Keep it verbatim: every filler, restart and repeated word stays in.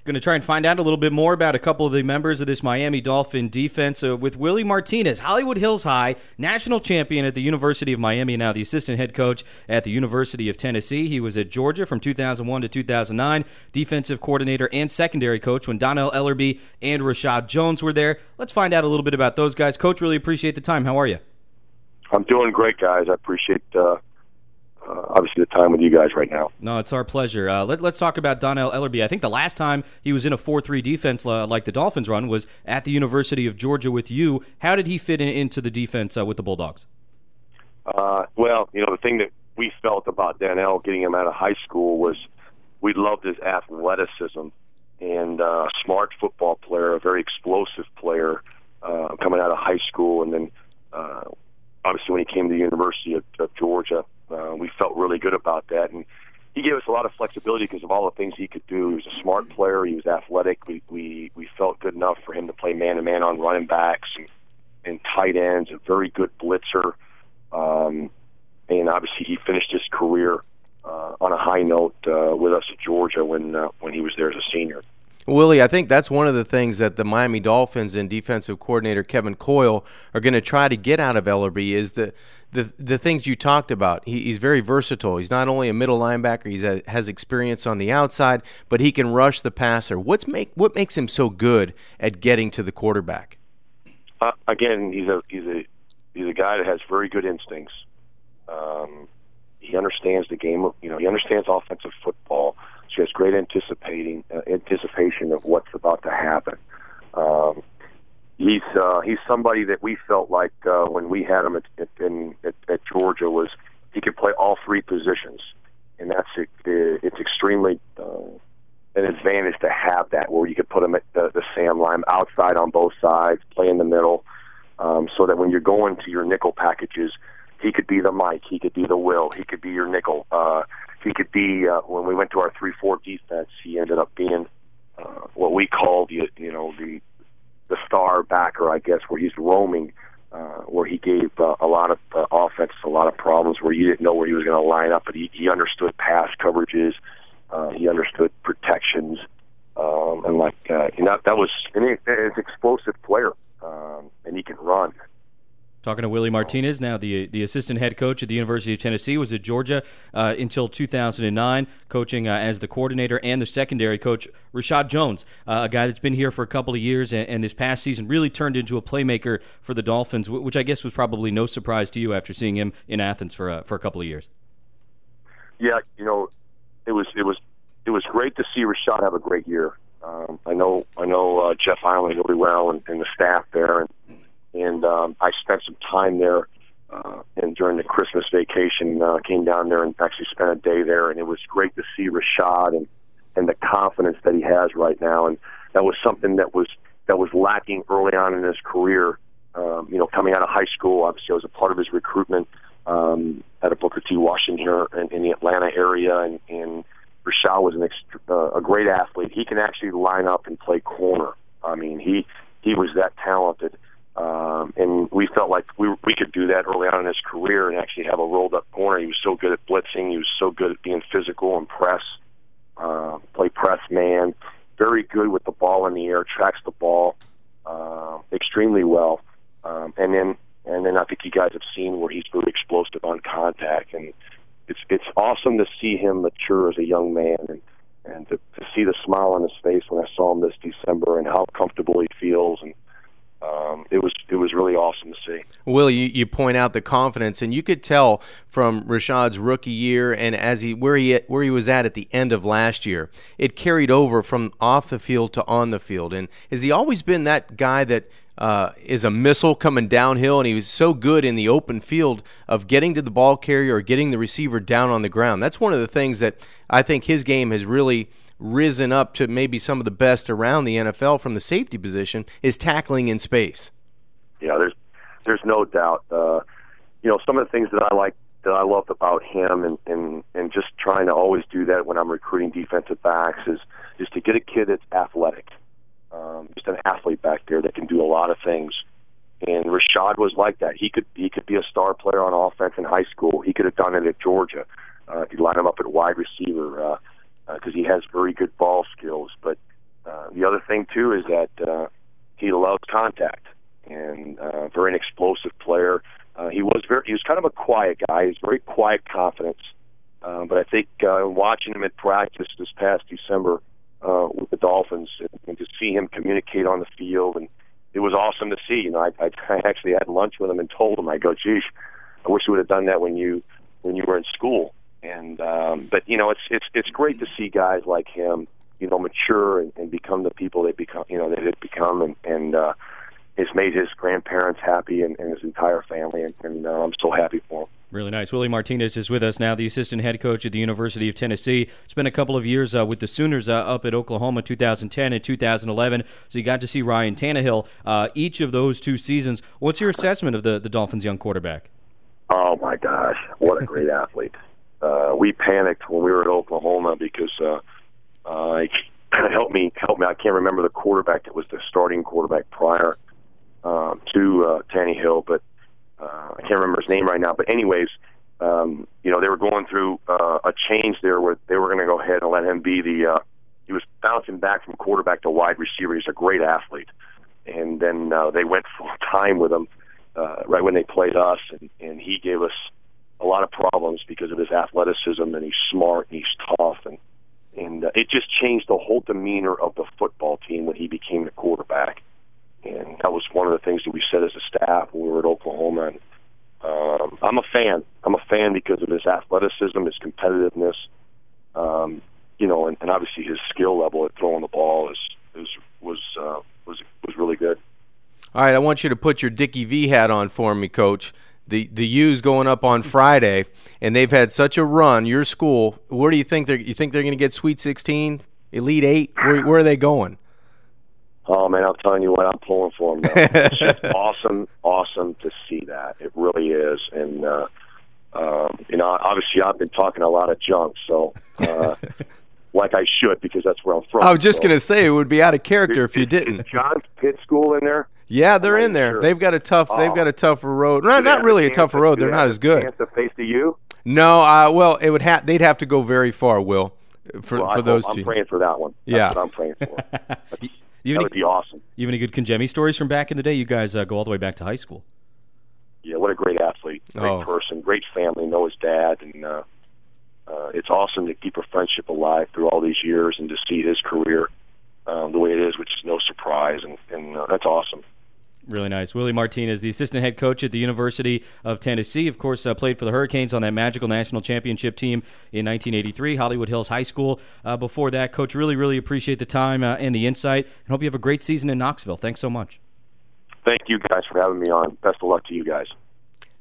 Going to try and find out a little bit more about a couple of the members of this Miami Dolphin defense uh, with Willie Martinez, Hollywood Hills High, national champion at the University of Miami, now the assistant head coach at the University of Tennessee. He was at Georgia from two thousand one to two thousand nine, defensive coordinator and secondary coach when Donnell Ellerbe and Rashad Jones were there. Let's find out a little bit about those guys. Coach, really appreciate the time. How are you? I'm doing great, guys. I appreciate uh, Uh, obviously the time with you guys right now. No, it's our pleasure. Uh, let, let's talk about Donnell Ellerbe. I think the last time he was in a four three defense uh, like the Dolphins run was at the University of Georgia with you. How did he fit in, into the defense uh, with the Bulldogs? Uh, well, you know, the thing that we felt about Donnell getting him out of high school was we loved his athleticism and uh, a smart football player, a very explosive player uh, coming out of high school. And then uh, obviously when he came to the University of, of Georgia, Uh, we felt really good about that, and he gave us a lot of flexibility because of all the things he could do. He was a smart player. He was athletic. We we, we felt good enough for him to play man-to-man on running backs and, and tight ends, a very good blitzer. Um, and obviously he finished his career uh, on a high note uh, with us at Georgia when uh, when he was there as a senior. Willie, I think that's one of the things that the Miami Dolphins and defensive coordinator Kevin Coyle are going to try to get out of Ellerbe is the the the things you talked about. He, he's very versatile. He's not only a middle linebacker, he has experience on the outside, but he can rush the passer. What's make what makes him so good at getting to the quarterback? Uh, again, he's a he's a he's a guy that has very good instincts. Um, he understands the game. Of, you know, he understands offensive football. So he has great anticipating uh, anticipation of what's about to happen. Um, he's uh, he's somebody that we felt like uh, when we had him at, at, in, at, at Georgia was he could play all three positions, and that's it, it's extremely uh, an advantage to have that where you could put him at the, the Sam line outside on both sides, play in the middle, um, so that when you're going to your nickel packages, he could be the Mike, he could be the Will, he could be your nickel. Uh, He could be, uh, when we went to our three four defense, he ended up being uh, what we call the, you know, the the star backer, I guess, where he's roaming, uh, where he gave uh, a lot of uh, offense, a lot of problems where you didn't know where he was going to line up, but he, he understood pass coverages, uh, he understood protections, um, and like, uh, and that, that was, and he, he's an explosive player, um, and he can run. Talking to Willie Martinez, now the the assistant head coach at the University of Tennessee, was at Georgia uh, until two thousand nine, coaching uh, as the coordinator and the secondary coach. Rashad Jones, uh, a guy that's been here for a couple of years and, and this past season really turned into a playmaker for the Dolphins, which I guess was probably no surprise to you after seeing him in Athens for uh, for a couple of years. Yeah, you know, it was it was it was great to see Rashad have a great year. Um, I know I know uh, Jeff Island really well and, and the staff there, and. And um, I spent some time there, uh, and during the Christmas vacation, uh, came down there and actually spent a day there. And it was great to see Rashad and, and the confidence that he has right now. And that was something that was that was lacking early on in his career. Um, you know, coming out of high school, obviously, I was a part of his recruitment um, at a Booker T. Washington here in, in the Atlanta area, and, and Rashad was an ext- uh, a great athlete. He can actually line up and play corner. I mean, he he was that talented. Um, and we felt like we we could do that early on in his career and actually have a rolled-up corner. He was so good at blitzing. He was so good at being physical and press, uh, play press man, very good with the ball in the air, tracks the ball uh, extremely well. Um, and then and then I think you guys have seen where he's very explosive on contact. And it's it's awesome to see him mature as a young man and, and to, to see the smile on his face when I saw him this December and how comfortable he feels. And Um, it was it was really awesome to see. Will, you, you point out the confidence, and you could tell from Rashad's rookie year and as he where he where he was at at the end of last year, it carried over from off the field to on the field. And has he always been that guy that uh, is a missile coming downhill, and he was so good in the open field of getting to the ball carrier or getting the receiver down on the ground? That's one of the things that I think his game has really risen up to maybe some of the best around the N F L from the safety position is tackling in space. Yeah, there's there's no doubt. Uh, you know, some of the things that I like that I loved about him, and, and, and just trying to always do that when I'm recruiting defensive backs is is to get a kid that's athletic, um, just an athlete back there that can do a lot of things. And Rashad was like that. He could he could be a star player on offense in high school. He could have done it at Georgia. Uh, if you line him up at wide receiver. Uh, because uh, he has very good ball skills. But the other thing too is that uh, he loves contact, and uh, very an explosive player. Uh, he was very he was kind of a quiet guy. He's very quiet confidence. Uh, but I think uh, watching him at practice this past December uh, with the Dolphins, and, and to see him communicate on the field, and it was awesome to see. You know, I, I, I actually had lunch with him and told him, I go, geez, I wish you would have done that when you when you were in school. And um, but you know, it's it's it's great to see guys like him, you know, mature and, and become the people they become, you know, that they've become, and and uh, has made his grandparents happy and, and his entire family, and, and uh, I'm so happy for him. Really nice. Willie Martinez is with us now, the assistant head coach at the University of Tennessee. Spent a couple of years uh, with the Sooners uh, up at Oklahoma, two thousand ten and two thousand eleven. So you got to see Ryan Tannehill uh, each of those two seasons. What's your assessment of the, the Dolphins' young quarterback? Oh my gosh, what a great athlete! Uh, we panicked when we were at Oklahoma because uh, uh, it helped me. Help me. I can't remember the quarterback that was the starting quarterback prior um, to uh, Tannehill, but. Uh, I can't remember his name right now, but anyways, um, you know, they were going through uh, a change there where they were going to go ahead and let him be the, uh, he was bouncing back from quarterback to wide receiver. He's a great athlete. And then uh, they went full time with him uh, right when they played us, and, and he gave us a lot of problems because of his athleticism, and he's smart, and he's tough, and, and uh, it just changed the whole demeanor of the football team when he became the quarterback. And that was one of the things that we said as a staff when we were at Oklahoma. And um, I'm a fan. I'm a fan because of his athleticism, his competitiveness, um, you know, and, and obviously his skill level at throwing the ball is, is was uh, was was really good. All right, I want you to put your Dickie V hat on for me, Coach. The the U's going up on Friday, and they've had such a run. Your school, where do you think they're? You think they're going to get Sweet sixteen, Elite Eight? Where, where are they going? Oh, man, I'm telling you what, I'm pulling for them now. It's just awesome, awesome to see that. It really is. And, uh, um, you know, obviously I've been talking a lot of junk, so uh, like I should because that's where I'm from. I was just so. going to say it would be out of character is, if you didn't. Is John's Pitt School in there? Yeah, they're in there. Sure. They've got a tough. Oh. They've got a tougher road. Not, not really a tougher road. They're not as good. Chance to face the U? No, uh, well, it would ha- they'd have to go very far, Will, for well, for I those hope, two. I'm praying for that one. That's yeah, what I'm praying for. You that any, would be awesome. You have any good Conjemi stories from back in the day? You guys uh, go all the way back to high school. Yeah, what a great athlete, great oh. person, great family, know his dad, and uh, uh, it's awesome to keep a friendship alive through all these years and to see his career um, the way it is, which is no surprise, and, and uh, that's awesome. Really nice. Willie Martinez, the assistant head coach at the University of Tennessee, of course, uh, played for the Hurricanes on that magical national championship team in nineteen eighty-three, Hollywood Hills High School. Uh, before that, Coach, really, really appreciate the time uh, and the insight, and hope you have a great season in Knoxville. Thanks so much. Thank you guys for having me on. Best of luck to you guys.